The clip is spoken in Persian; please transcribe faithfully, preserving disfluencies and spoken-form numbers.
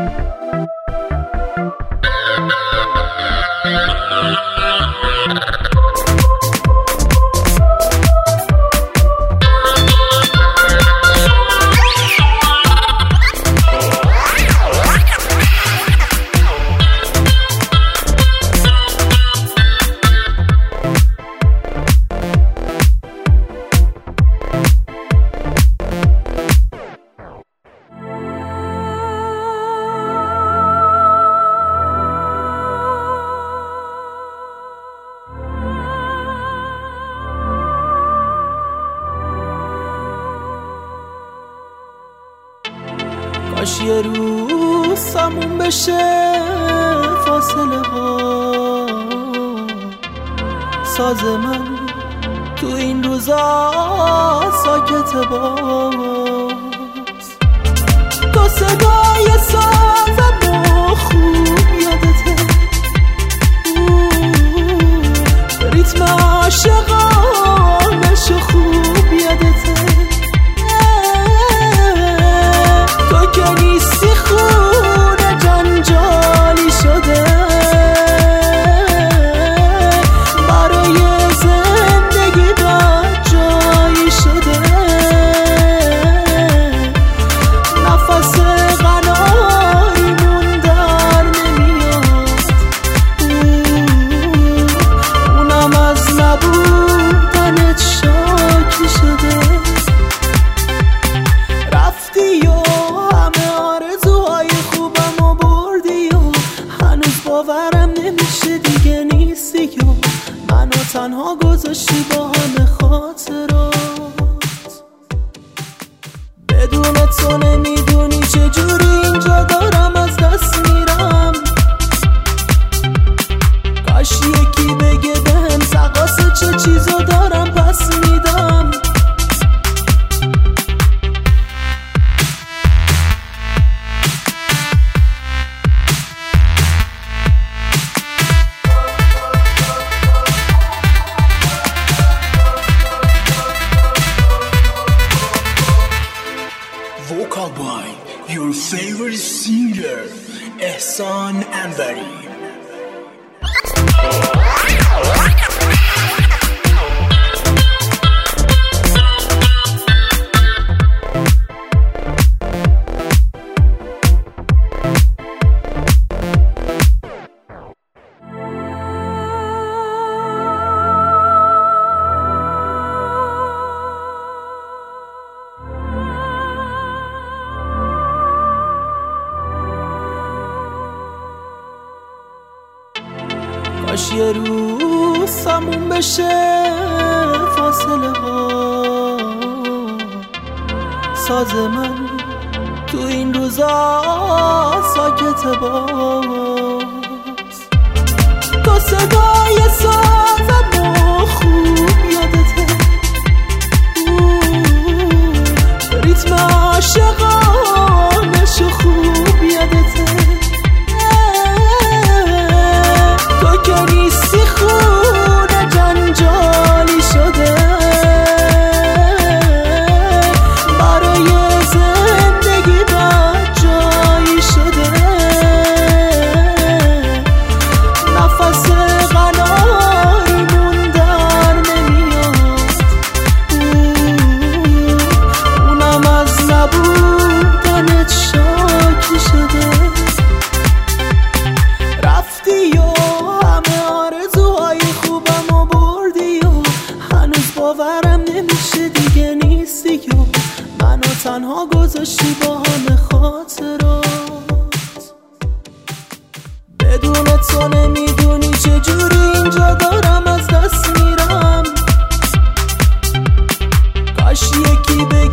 کاش یه روز سمون بشه فاصله ها، ساز من تو این روزا ساکت باز. تو صدای سازم خوب یادته، ریتم عاشقانش خوب یادته. تو که نیستی خونه جنجالی شده، برای زندگی بد جایی شده. نفس غنایمون در نمیاد، اونم از نبودنت شاکی شده. رفتی و باورم نمیشه دیگه نیستی و منو تنها گذاشتی با همه خاطرات. بدون تو نمیدونی چجوری اینجا دارم از دست میرم. کاش یکی بگه بهم سقاس چه چیزو دارم پس میدم. Vocal by your favorite singer, Ehsan Anbari. کاش یه روز سمون بشه فاصله ها، ساز من تو این روزا ساکت باز. تو صدای سازم خوب یادته، ریتم عاشقانش خوب یادته. تو که نیستی خونه جنجالی شده، برای زندگی بد جایی شده. نفس غنایمون در نمیاد، اونم از نبودنت شاکی شده. رفتی و باورم نمیشه دیگه نیستی و منو تنها گذاشتی با همه خاطرات. بدون تو نمیدونی چجوری اینجا دارم از دست میرم. کاش یکی بگه